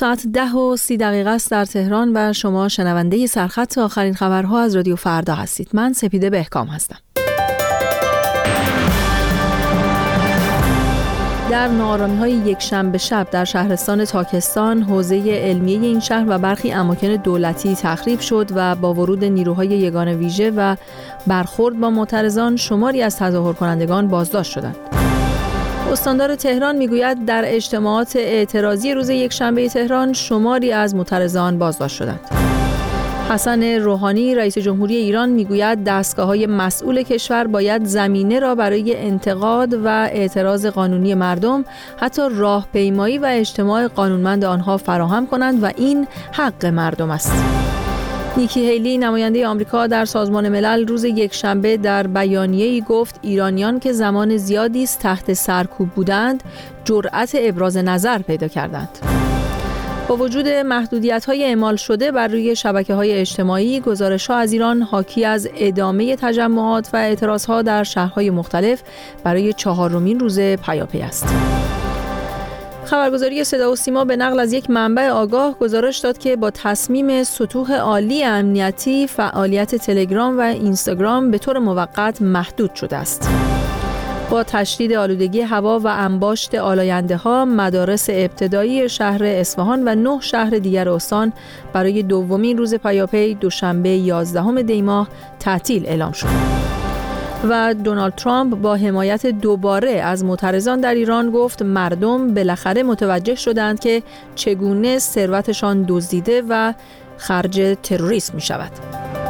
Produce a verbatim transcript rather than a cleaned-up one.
ساعت ده و سی دقیقه است در تهران و شما شنونده سرخط آخرین خبرها از رادیو فردا هستید. من سپیده بهکام هستم. در ناآرامی‌های یک شنبه شب در شهرستان تاکستان، حوزه علمیه این شهر و برخی اماکن دولتی تخریب شد و با ورود نیروهای یگان ویژه و برخورد با معترضان، شماری از تظاهر کنندگان بازداشت شدند. استاندار تهران میگوید در اجتماعات اعتراضی روز یکشنبه تهران شماری از معترضان بازداشت شدند. حسن روحانی رئیس جمهوری ایران میگوید دستگاه‌های مسئول کشور باید زمینه را برای انتقاد و اعتراض قانونی مردم، حتی راهپیمایی و اجتماع قانونمند آنها فراهم کنند و این حق مردم است. نیکی هیلی نماینده آمریکا در سازمان ملل روز یکشنبه در بیانیه‌ای گفت ایرانیان که زمان زیادی است تحت سرکوب بودند، جرأت ابراز نظر پیدا کردند. با وجود محدودیت‌های اعمال شده بر روی شبکه‌های اجتماعی، گزارش‌ها از ایران حاکی از ادامه تجمعات و اعتراض‌ها در شهرهای مختلف برای چهارمین روز پیاپی است. خبرگزاری صدا و سیما به نقل از یک منبع آگاه گزارش داد که با تصمیم سطوح عالی امنیتی، فعالیت تلگرام و اینستاگرام به طور موقت محدود شده است. با تشدید آلودگی هوا و انباشت آلاینده‌ها، مدارس ابتدایی شهر اصفهان و نه شهر دیگر استان برای دومین روز پیاپی دوشنبه یازدهم دی ماه تعطیل اعلام شد. و دونالد ترامپ با حمایت دوباره از معترضان در ایران گفت مردم بالاخره متوجه شدند که چگونه ثروتشان دزدیده و خرج تروریسم می شود.